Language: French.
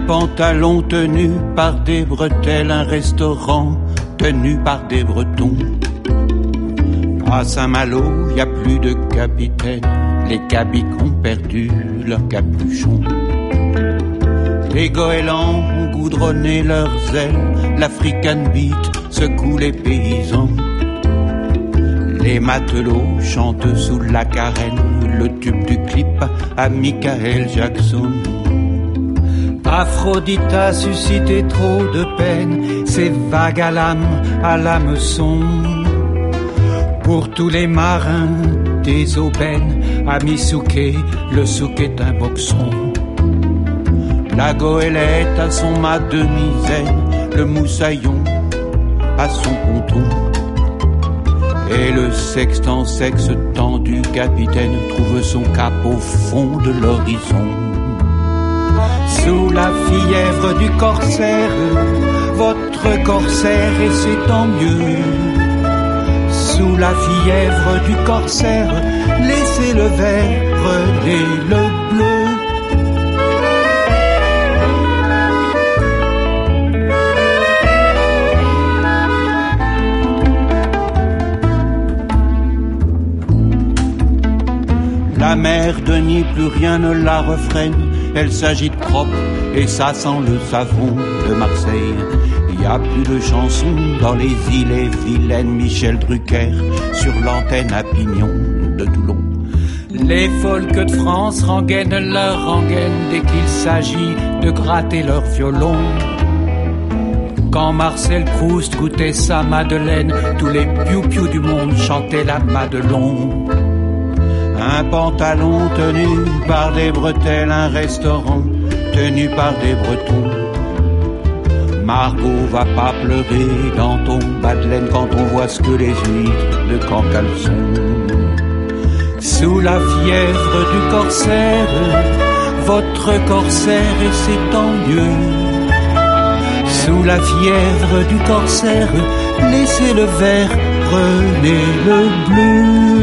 pantalon tenu par des bretelles, un restaurant tenu par des Bretons. À Saint-Malo, y a plus de capitaine, les cabiques ont perdu leur capuchon. Les goélands ont goudronné leurs ailes, l'African beat secoue les paysans. Les matelots chantent sous la carène le tube du clip à Michael Jackson. Aphrodite a suscité trop de peine, ces vagues à l'hameçon. Pour tous les marins des aubaines, à Misuke, le souk est un boxon. La goélette a son mât de misaine, le moussaillon a son ponton. Et le sextant sexe tendu capitaine trouve son cap au fond de l'horizon. Sous la fièvre du corsaire, votre corsaire et c'est tant mieux. Sous la fièvre du corsaire, laissez le vert, prenez le bleu. La mer de Nîmes, plus rien ne la refrène, elle s'agite propre et ça sent le savon de Marseille. Il y a plus de chansons dans les îles et vilaines, Michel Drucker sur l'antenne à Pignon de Toulon. Les folks de France rengainent leur rengaine dès qu'il s'agit de gratter leur violon. Quand Marcel Proust goûtait sa madeleine, tous les piou-piou du monde chantaient la Madelon. Un pantalon tenu par des bretelles, un restaurant tenu par des Bretons. Margot va pas pleurer dans ton bas de laine quand on voit ce que les huîtres de Cancale sont. Sous la fièvre du corsaire, votre corsaire et c'est tant mieux. Sous la fièvre du corsaire, laissez le vert, prenez le bleu.